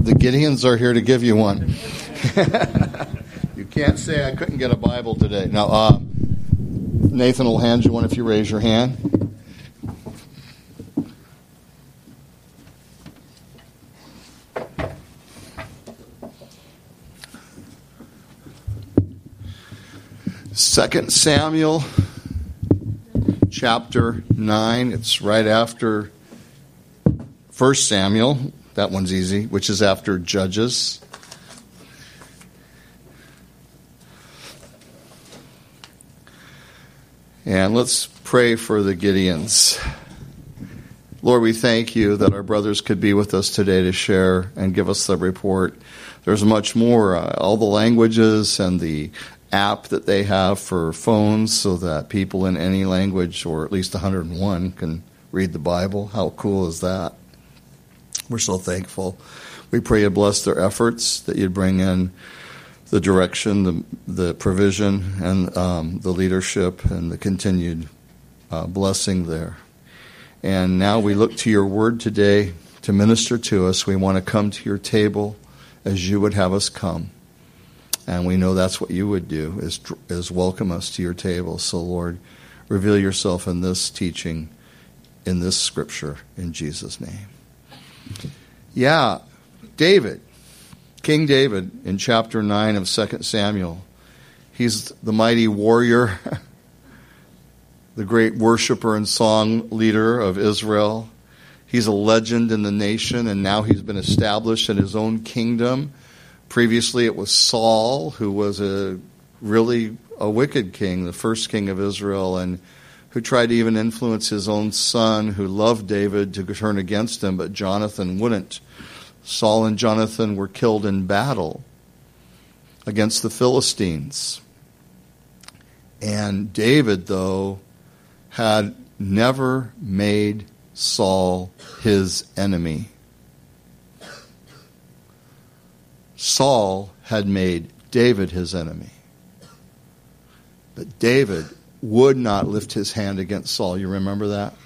The Gideons are here to give you one. You can't say I couldn't get a Bible today. Now, Nathan will hand you one if you raise your hand. Second Samuel chapter 9. It's right after 1 Samuel. That one's easy, which is after Judges. And let's pray for the Gideons. Lord, we thank you that our brothers could be with us today to share and give us the report. There's much more, all the languages and the app that they have for phones so that people in any language, or at least 101, can read the Bible. How cool is that? We're so thankful. We pray you bless their efforts, that you'd bring in the direction, the provision, and the leadership, and the continued blessing there. And now we look to your word today to minister to us. We want to come to your table as you would have us come. And we know that's what you would do, is welcome us to your table. So, Lord, reveal yourself in this teaching, in this scripture, in Jesus' name. Yeah, David, King David, in chapter 9 of 2 Samuel. He's the mighty warrior, the great worshiper and song leader of Israel. He's a legend in the nation, and now he's been established in his own kingdom. Previously, it was Saul, who was a wicked king, the first king of Israel, and who tried to even influence his own son, who loved David, to turn against him, but Jonathan wouldn't. Saul and Jonathan were killed in battle against the Philistines. And David, though, had never made Saul his enemy. Saul had made David his enemy. But David would not lift his hand against Saul. You remember that?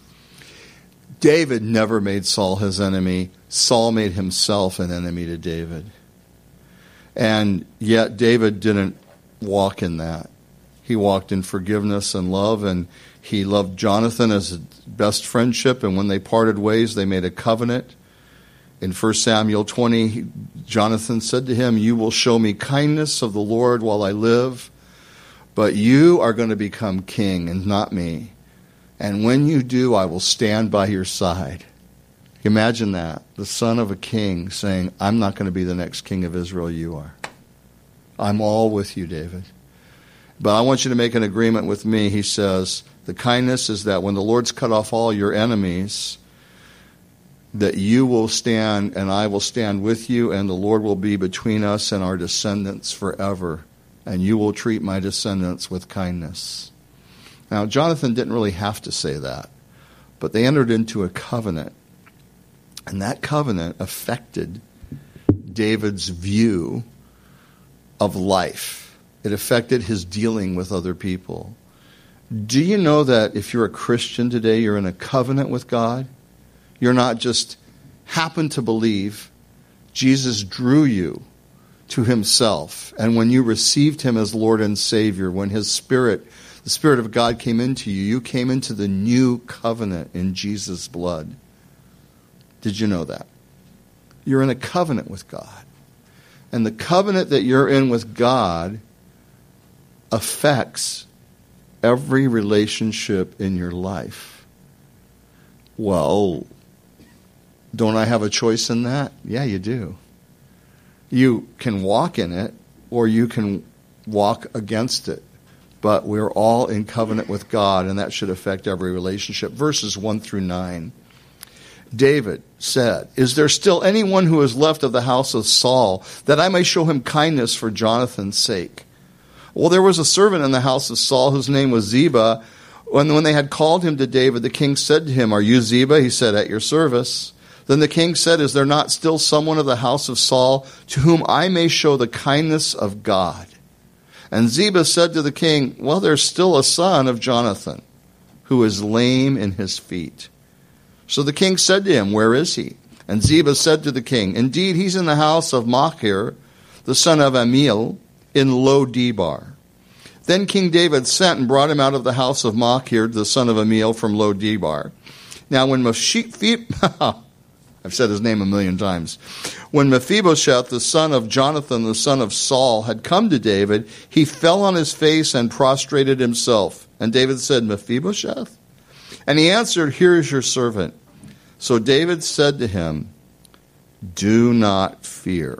David never made Saul his enemy. Saul made himself an enemy to David. And yet David didn't walk in that. He walked in forgiveness and love, and he loved Jonathan as his best friendship, and when they parted ways, they made a covenant. In 1 Samuel 20, Jonathan said to him, "You will show me kindness of the Lord while I live, but you are going to become king and not me. And when you do, I will stand by your side." Imagine that. The son of a king saying, "I'm not going to be the next king of Israel, you are. I'm all with you, David. But I want you to make an agreement with me." He says, the kindness is that when the Lord's cut off all your enemies, that you will stand and I will stand with you, and the Lord will be between us and our descendants forever. And you will treat my descendants with kindness. Now, Jonathan didn't really have to say that, but they entered into a covenant. And that covenant affected David's view of life. It affected his dealing with other people. Do you know that if you're a Christian today, you're in a covenant with God? You're not just happen to believe. Jesus drew you to himself. And when you received him as Lord and Savior, when his Spirit, the Spirit of God came into you, you came into the new covenant in Jesus' blood. Did you know that? You're in a covenant with God. And the covenant that you're in with God affects every relationship in your life. Well, don't I have a choice in that? Yeah, you do. You can walk in it, or you can walk against it. But we're all in covenant with God, and that should affect every relationship. Verses 1 through 9. David said, "Is there still anyone who is left of the house of Saul, that I may show him kindness for Jonathan's sake?" Well, there was a servant in the house of Saul whose name was Ziba. When they had called him to David, the king said to him, "Are you Ziba?" He said, "At your service." Then the king said, "Is there not still someone of the house of Saul to whom I may show the kindness of God?" And Ziba said to the king, "Well, there's still a son of Jonathan who is lame in his feet." So the king said to him, "Where is he?" And Ziba said to the king, indeed, he's in the house of Machir, the son of Amiel, in Lo-debar. Then King David sent and brought him out of the house of Machir, the son of Amiel, from Lo-debar. Now when I've said his name 1,000,000 times. When Mephibosheth, the son of Jonathan, the son of Saul, had come to David, he fell on his face and prostrated himself. And David said, Mephibosheth? And he answered, here is your servant. So David said to him, do not fear,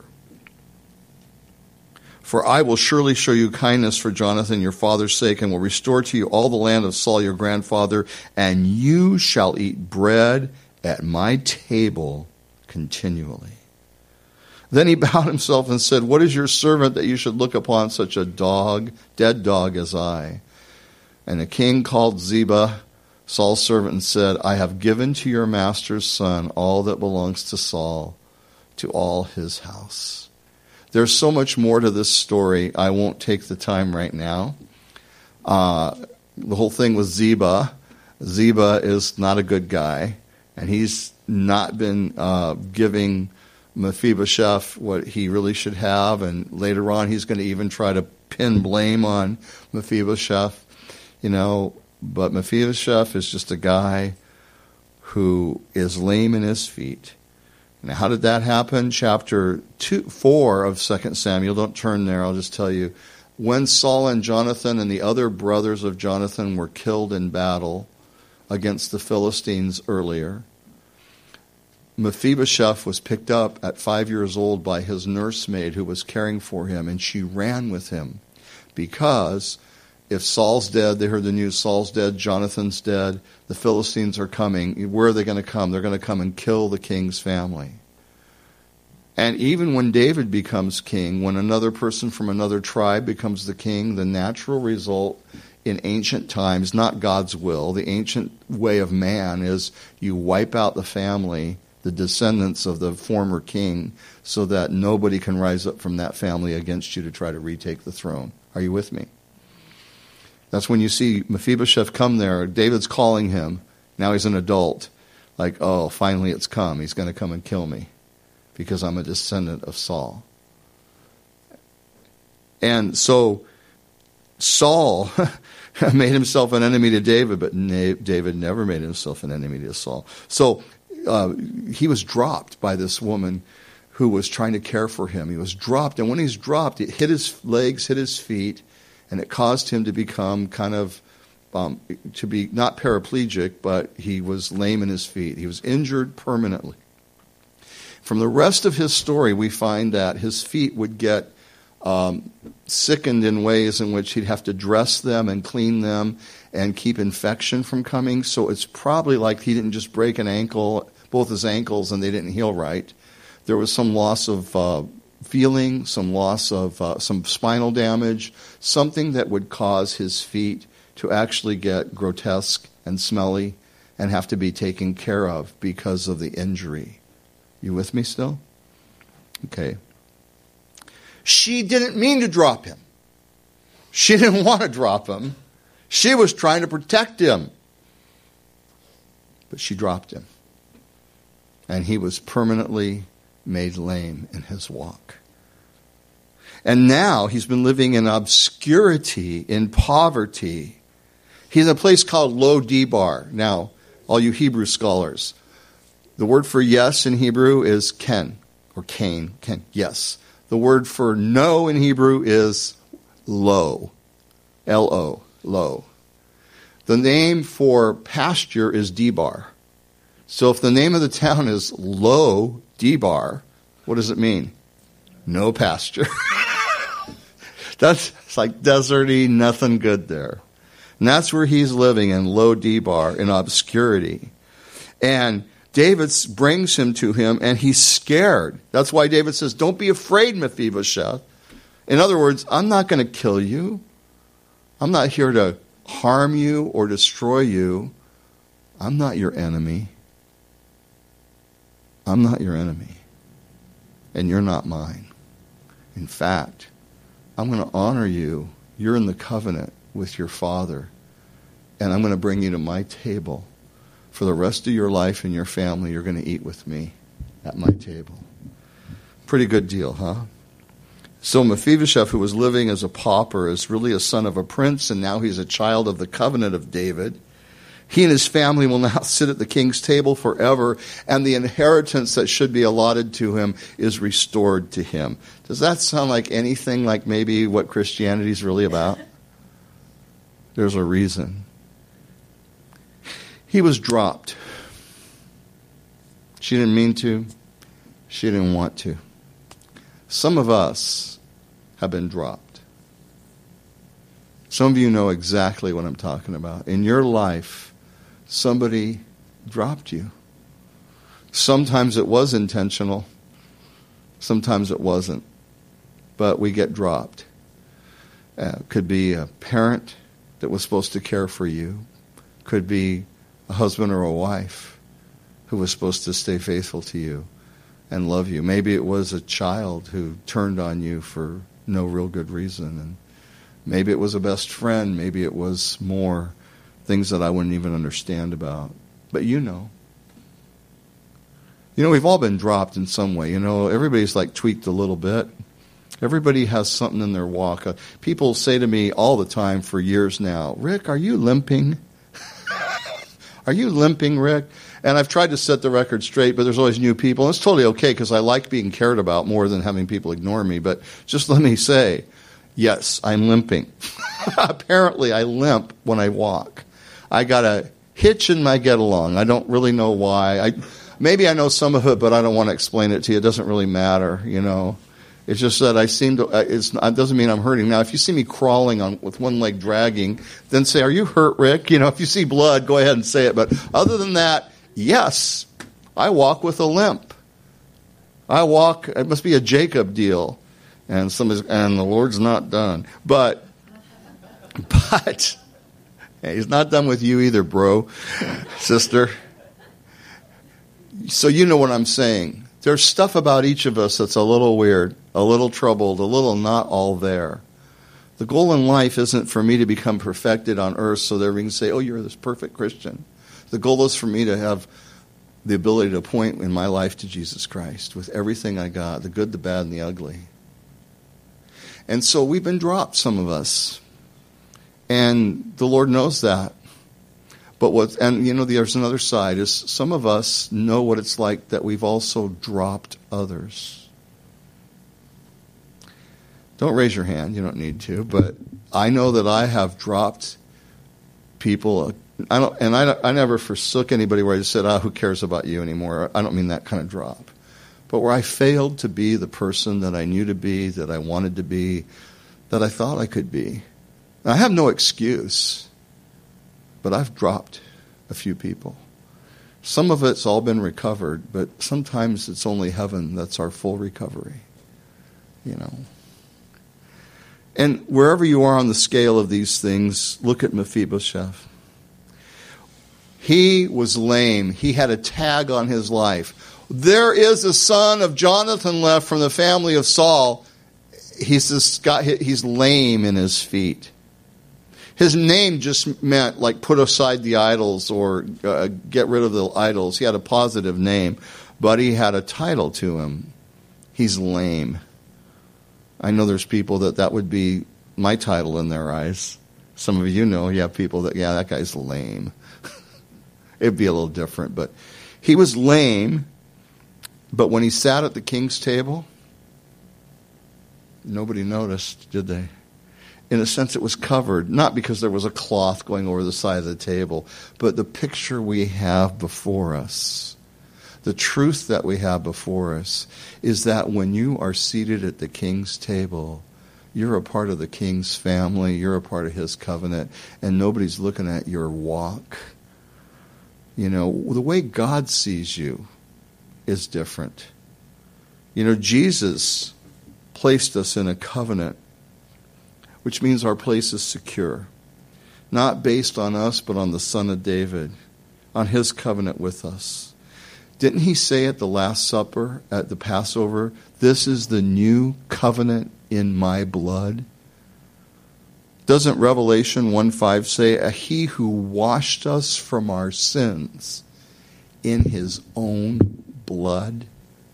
for I will surely show you kindness for Jonathan your father's sake, and will restore to you all the land of Saul your grandfather, and you shall eat bread at my table continually. Then he bowed himself and said, what is your servant that you should look upon such a dead dog as I? And the king called Ziba, Saul's servant, and said, I have given to your master's son all that belongs to Saul, to all his house. There's so much more to this story. I won't take the time right now. The whole thing with Ziba. Ziba is not a good guy, and he's not been giving Mephibosheth what he really should have, and later on he's going to even try to pin blame on Mephibosheth, but Mephibosheth is just a guy who is lame in his feet. Now, how did that happen? Chapter 4 of 2 Samuel. Don't turn there. I'll just tell you. When Saul and Jonathan and the other brothers of Jonathan were killed in battle against the Philistines earlier, Mephibosheth was picked up at 5 years old by his nursemaid who was caring for him, and she ran with him because if Saul's dead, they heard the news, Saul's dead, Jonathan's dead, the Philistines are coming. Where are they going to come? They're going to come and kill the king's family. And even when David becomes king, when another person from another tribe becomes the king, the natural result in ancient times, not God's will, the ancient way of man is you wipe out the family, the descendants of the former king, so that nobody can rise up from that family against you to try to retake the throne. Are you with me? That's when you see Mephibosheth come there. David's calling him. Now he's an adult. Like, oh, finally it's come. He's going to come and kill me because I'm a descendant of Saul. And so Saul made himself an enemy to David, but David never made himself an enemy to Saul. So he was dropped by this woman who was trying to care for him. He was dropped, and when he's dropped, it hit his legs, hit his feet, and it caused him to become kind of, to be not paraplegic, but he was lame in his feet. He was injured permanently. From the rest of his story, we find that his feet would get sickened in ways in which he'd have to dress them and clean them and keep infection from coming. So it's probably like he didn't just break an ankle, both his ankles, and they didn't heal right. There was some loss of feeling, some loss of some spinal damage, something that would cause his feet to actually get grotesque and smelly and have to be taken care of because of the injury. You with me still? Okay. She didn't mean to drop him. She didn't want to drop him. She was trying to protect him. But she dropped him. And he was permanently made lame in his walk. And now he's been living in obscurity, in poverty. He's in a place called Lo-debar. Now, all you Hebrew scholars, the word for yes in Hebrew is ken, or Cain, ken, yes. The word for no in Hebrew is lo, L-O, lo. The name for pasture is Debar. So if the name of the town is Lo-debar, what does it mean? No pasture. It's like deserty, nothing good there. And that's where he's living, in Lo-debar, in obscurity. And David brings him to him, and he's scared. That's why David says, don't be afraid, Mephibosheth. In other words, I'm not going to kill you. I'm not here to harm you or destroy you. I'm not your enemy. I'm not your enemy. And you're not mine. In fact, I'm going to honor you. You're in the covenant with your father. And I'm going to bring you to my table. For the rest of your life and your family, you're going to eat with me at my table. Pretty good deal, huh? So Mephibosheth, who was living as a pauper, is really a son of a prince, and now he's a child of the covenant of David. He and his family will now sit at the king's table forever, and the inheritance that should be allotted to him is restored to him. Does that sound like anything like maybe what Christianity is really about? There's a reason. He was dropped. She didn't mean to. She didn't want to. Some of us have been dropped. Some of you know exactly what I'm talking about. In your life, somebody dropped you. Sometimes it was intentional. Sometimes it wasn't. But we get dropped. Could be a parent that was supposed to care for you. Could be a husband or a wife who was supposed to stay faithful to you and love you. Maybe it was a child who turned on you for no real good reason. And maybe it was a best friend. Maybe it was more things that I wouldn't even understand about. But you know. You know, we've all been dropped in some way. You know, everybody's like tweaked a little bit. Everybody has something in their walk. People say to me all the time for years now, Rick, are you limping? Are you limping, Rick? And I've tried to set the record straight, but there's always new people. And it's totally okay because I like being cared about more than having people ignore me. But just let me say, yes, I'm limping. Apparently, I limp when I walk. I got a hitch in my get-along. I don't really know why. Maybe I know some of it, but I don't want to explain it to you. It doesn't really matter, you know. It's just that I seem to, it doesn't mean I'm hurting. Now, if you see me crawling with one leg dragging, then say, are you hurt, Rick? You know, if you see blood, go ahead and say it. But other than that, yes, I walk with a limp. I walk, it must be a Jacob deal. And the Lord's not done. But, hey, he's not done with you either, bro, sister. So you know what I'm saying. There's stuff about each of us that's a little weird, a little troubled, a little not all there. The goal in life isn't for me to become perfected on earth so that we can say, oh, you're this perfect Christian. The goal is for me to have the ability to point in my life to Jesus Christ with everything I got, the good, the bad, and the ugly. And so we've been dropped, some of us. And the Lord knows that. But there's another side, is some of us know what it's like that we've also dropped others. Don't raise your hand, you don't need to, but I know that I have dropped people. I never forsook anybody where I just said, who cares about you anymore? I don't mean that kind of drop. But where I failed to be the person that I knew to be, that I wanted to be, that I thought I could be. And I have no excuse. But I've dropped a few people. Some of it's all been recovered, but sometimes it's only heaven that's our full recovery. You know. And wherever you are on the scale of these things, look at Mephibosheth. He was lame. He had a tag on his life. There is a son of Jonathan left from the family of Saul. He's lame in his feet. His name just meant like put aside the idols or get rid of the idols. He had a positive name, but he had a title to him. He's lame. I know there's people that would be my title in their eyes. Some of you know you have people that guy's lame. It'd be a little different, but he was lame. But when he sat at the king's table, nobody noticed, did they? In a sense, it was covered, not because there was a cloth going over the side of the table, but the picture we have before us, the truth that we have before us, is that when you are seated at the king's table, you're a part of the king's family, you're a part of his covenant, and nobody's looking at your walk. You know, the way God sees you is different. You know, Jesus placed us in a covenant, which means our place is secure. Not based on us, but on the Son of David, on his covenant with us. Didn't he say at the Last Supper, at the Passover, this is the new covenant in my blood? Doesn't Revelation 1:5 say, he who washed us from our sins in his own blood?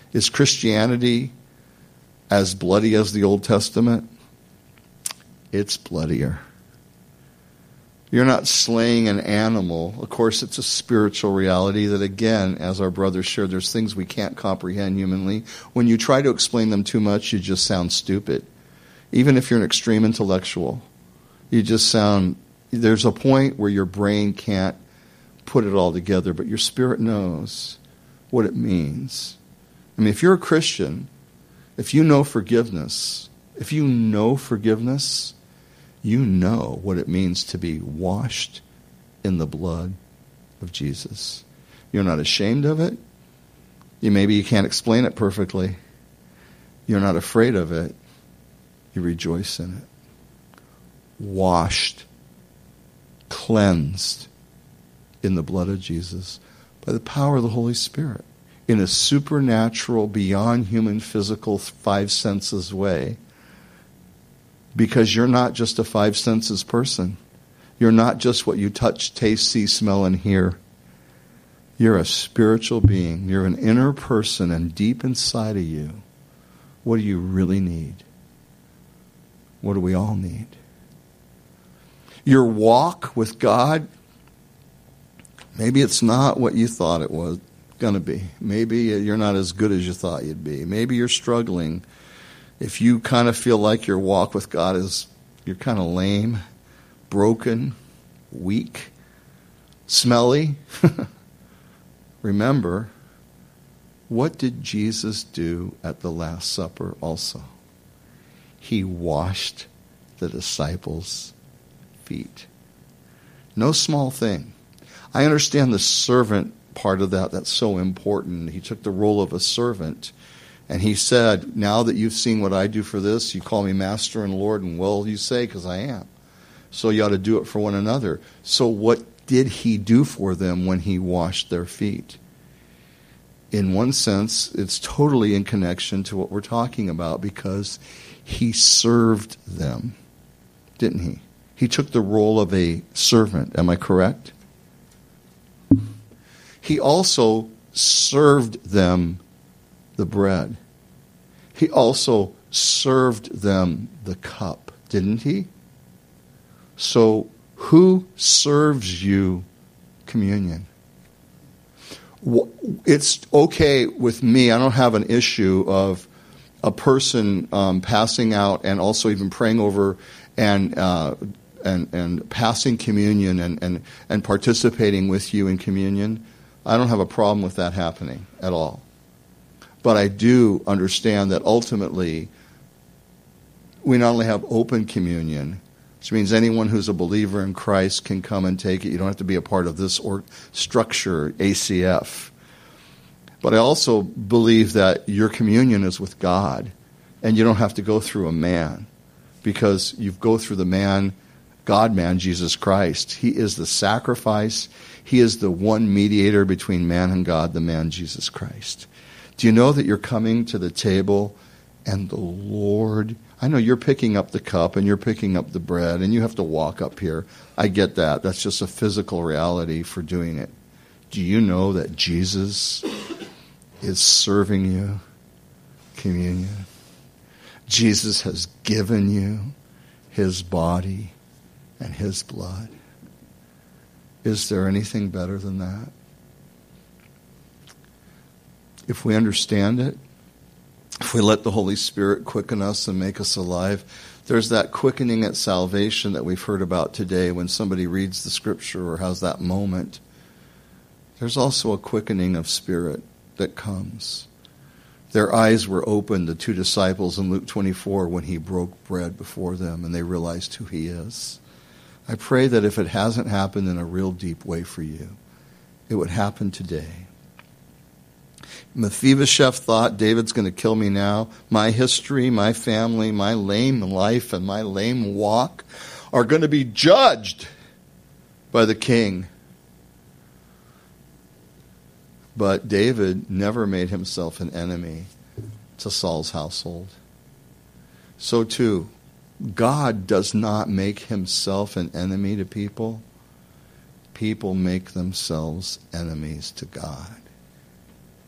Is Christianity as bloody as the Old Testament? It's bloodier. You're not slaying an animal. Of course, it's a spiritual reality that, again, as our brothers shared, there's things we can't comprehend humanly. When you try to explain them too much, you just sound stupid. Even if you're an extreme intellectual, you just sound, there's a point where your brain can't put it all together, but your spirit knows what it means. I mean, if you're a Christian, if you know forgiveness, you know what it means to be washed in the blood of Jesus. You're not ashamed of it. Maybe you can't explain it perfectly. You're not afraid of it. You rejoice in it. Washed, cleansed in the blood of Jesus by the power of the Holy Spirit in a supernatural, beyond human physical five senses way. Because you're not just a five senses person. You're not just what you touch, taste, see, smell, and hear. You're a spiritual being. You're an inner person, and deep inside of you, what do you really need? What do we all need? Your walk with God, maybe it's not what you thought it was going to be. Maybe you're not as good as you thought you'd be. Maybe you're struggling. If you kind of feel like your walk with God you're kind of lame, broken, weak, smelly, remember, what did Jesus do at the Last Supper also? He washed the disciples' feet. No small thing. I understand the servant part of that. That's so important. He took the role of a servant. And he said, now that you've seen what I do for this, you call me Master and Lord, and well, you say, because I am. So you ought to do it for one another. So what did he do for them when he washed their feet? In one sense, it's totally in connection to what we're talking about, because he served them, didn't he? He took the role of a servant. Am I correct? He also served them the bread. He also served them the cup, didn't he? So who serves you communion? It's okay with me. I don't have an issue of a person passing out and also even praying over and passing communion and participating with you in communion. I don't have a problem with that happening at all. But I do understand that ultimately we not only have open communion, which means anyone who's a believer in Christ can come and take it. You don't have to be a part of this structure, ACF. But I also believe that your communion is with God, and you don't have to go through a man, because you go through the man, God-man, Jesus Christ. He is the sacrifice. He is the one mediator between man and God, the man Jesus Christ. Do you know that you're coming to the table and the Lord, I know you're picking up the cup and you're picking up the bread and you have to walk up here. I get that. That's just a physical reality for doing it. Do you know that Jesus is serving you communion? Jesus has given you his body and his blood. Is there anything better than that? If we understand it, if we let the Holy Spirit quicken us and make us alive, there's that quickening at salvation that we've heard about today when somebody reads the scripture or has that moment. There's also a quickening of spirit that comes. Their eyes were opened, the two disciples in Luke 24, when he broke bread before them and they realized who he is. I pray that if it hasn't happened in a real deep way for you, it would happen today. Mephibosheth thought, David's going to kill me now. My history, my family, my lame life, and my lame walk are going to be judged by the king. But David never made himself an enemy to Saul's household. So too, God does not make himself an enemy to people. People make themselves enemies to God.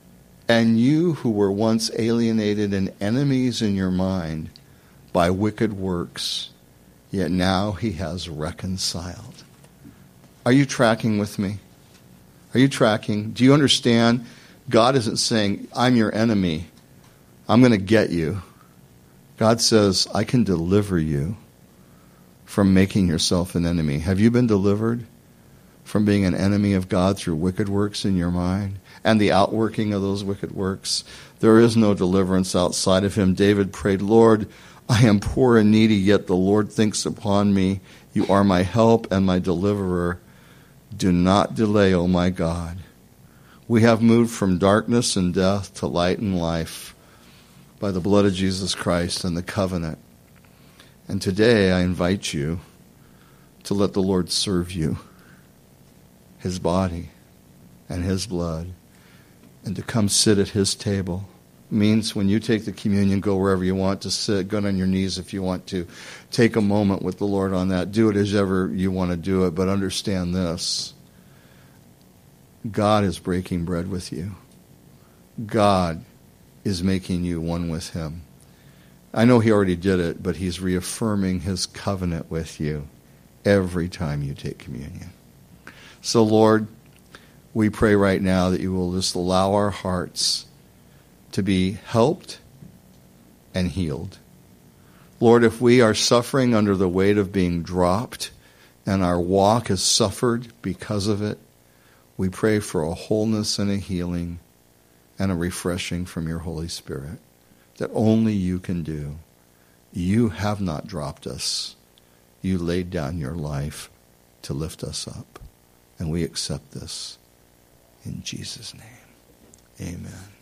And you who were once alienated and enemies in your mind by wicked works, yet now he has reconciled. Are you tracking with me? Are you tracking? Do you understand? God isn't saying, I'm your enemy. I'm going to get you. God says, I can deliver you from making yourself an enemy. Have you been delivered from being an enemy of God through wicked works in your mind and the outworking of those wicked works? There is no deliverance outside of him. David prayed, Lord, I am poor and needy, yet the Lord thinks upon me. You are my help and my deliverer. Do not delay, O my God. We have moved from darkness and death to light and life by the blood of Jesus Christ and the covenant. And today I invite you to let the Lord serve you, his body and his blood, and to come sit at his table. It means when you take the communion, go wherever you want to sit, go on your knees if you want to. Take a moment with the Lord on that. Do it as ever you want to do it, but understand this. God is breaking bread with you. God is making you one with him. I know he already did it, but he's reaffirming his covenant with you every time you take communion. So, Lord, we pray right now that you will just allow our hearts to be helped and healed. Lord, if we are suffering under the weight of being dropped and our walk has suffered because of it, we pray for a wholeness and a healing and a refreshing from your Holy Spirit that only you can do. You have not dropped us. You laid down your life to lift us up. And we accept this in Jesus' name. Amen.